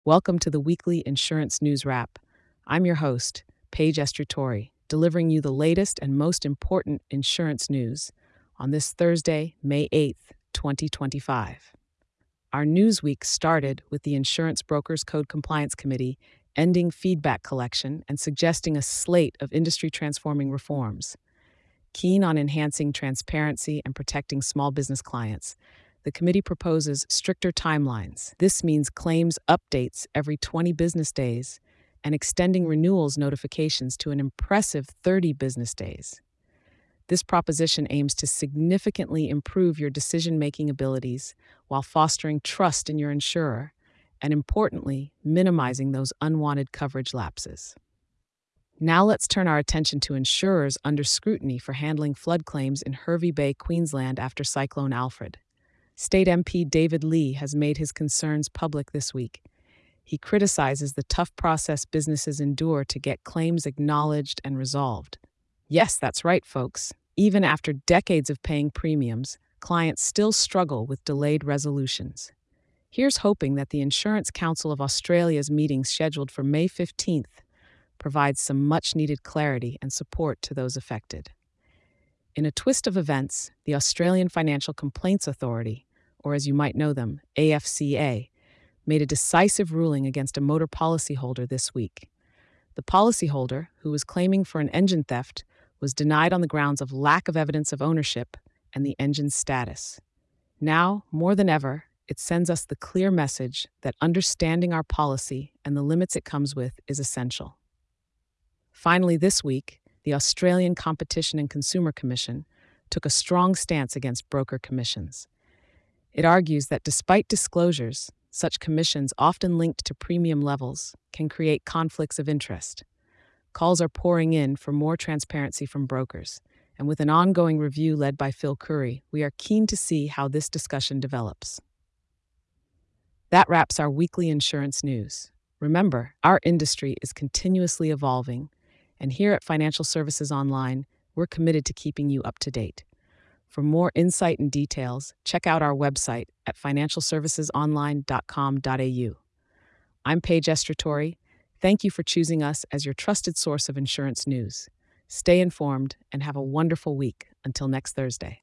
Welcome to the weekly insurance news wrap. I'm your host, Paige Estrutori, delivering you the latest and most important insurance news on this Thursday, May 8th, 2025. Our news week started with the Insurance Brokers Code Compliance Committee ending feedback collection and suggesting a slate of industry transforming reforms. Keen on enhancing transparency and protecting small business clients, the committee proposes stricter timelines. This means claims updates every 20 business days and extending renewals notifications to an impressive 30 business days. This proposition aims to significantly improve your decision-making abilities while fostering trust in your insurer and, importantly, minimizing those unwanted coverage lapses. Now let's turn our attention to insurers under scrutiny for handling flood claims in Hervey Bay, Queensland after Cyclone Alfred. State MP David Lee has made his concerns public this week. He criticizes the tough process businesses endure to get claims acknowledged and resolved. Yes, that's right, folks. Even after decades of paying premiums, clients still struggle with delayed resolutions. Here's hoping that the Insurance Council of Australia's meeting scheduled for May 15th provides some much-needed clarity and support to those affected. In a twist of events, the Australian Financial Complaints Authority, or as you might know them, AFCA, made a decisive ruling against a motor policyholder this week. The policyholder, who was claiming for an engine theft, was denied on the grounds of lack of evidence of ownership and the engine's status. Now, more than ever, it sends us the clear message that understanding our policy and the limits it comes with is essential. Finally, this week, the Australian Competition and Consumer Commission took a strong stance against broker commissions. It argues that despite disclosures, such commissions, often linked to premium levels, can create conflicts of interest. Calls are pouring in for more transparency from brokers, and with an ongoing review led by Phil Curry, we are keen to see how this discussion develops. That wraps our weekly insurance news. Remember, our industry is continuously evolving, and here at Financial Services Online, we're committed to keeping you up to date. For more insight and details, check out our website at financialservicesonline.com.au. I'm Paige Estrutori. Thank you for choosing us as your trusted source of insurance news. Stay informed and have a wonderful week. Until next Thursday.